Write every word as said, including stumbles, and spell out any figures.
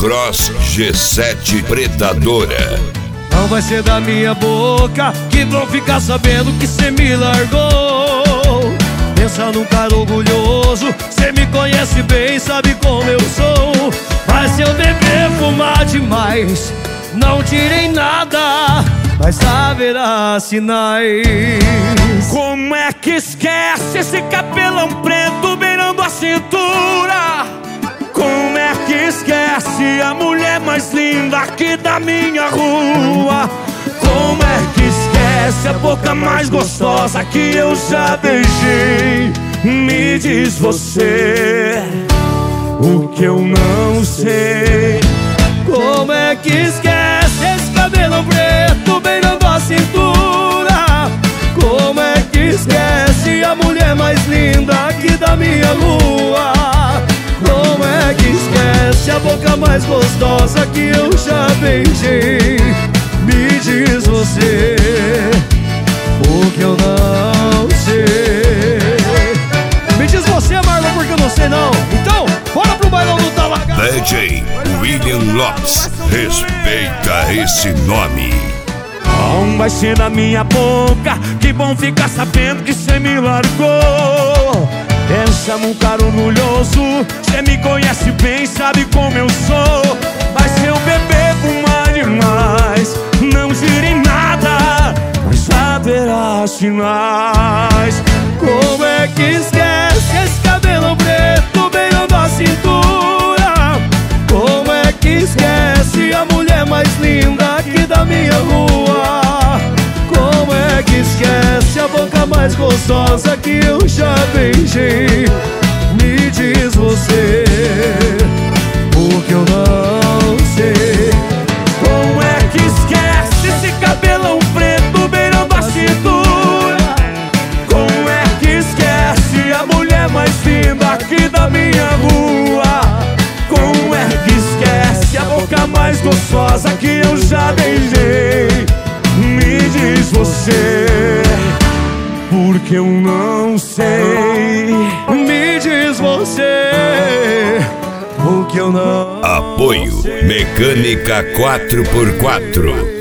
Cross G sete Predadora. Não vai ser da minha boca que vão ficar sabendo que cê me largou. Pensa num cara orgulhoso, cê me conhece bem, sabe como eu sou. Mas se eu beber, fumar demais, não tirei nada, mas haverá sinais. Como é que esquece esse cabelão preto beirando a cintura? Como é que esquece a mulher mais linda aqui da minha rua? Como é que esquece a boca mais gostosa que eu já beijei? Me diz você o que eu não sei. Como é que esquece esse cabelão preto beirando a cintura? Como é que esquece a mulher mais linda aqui da minha rua? Como é que esquece a boca mais gostosa que eu já beijei? Me diz você o que eu não sei. Me diz você, Marlon, porque eu não sei não. Então, bora pro bailão do Talagaço. D J William Lopes, respeita esse nome. Não vai ser da minha boca que vão ficar sabendo que cê me largou. Pensa num cara orgulhoso, cê me conhece bem, sabe como eu sou. Mas se eu beber, fumar demais, não gire em nada, mas haverá sinais. Como é que esquece esse cabelo preto beirando a cintura? Como é que esquece a mulher mais linda aqui da minha rua? Como é que esquece a boca mais gostosa que eu já beijei? Me diz você o que eu não sei. Como é que esquece esse cabelão preto beirando a cintura? Como é que esquece a mulher mais linda aqui da minha rua? Como é que esquece a boca mais gostosa que eu já beijei? Me diz você, porque eu não sei. Me diz você o que eu não Apoio sei. Mecânica quatro por quatro.